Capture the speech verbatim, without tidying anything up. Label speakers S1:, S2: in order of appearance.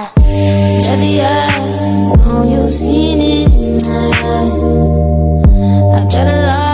S1: Baby, I know you've seen it in my eyes. I got a lot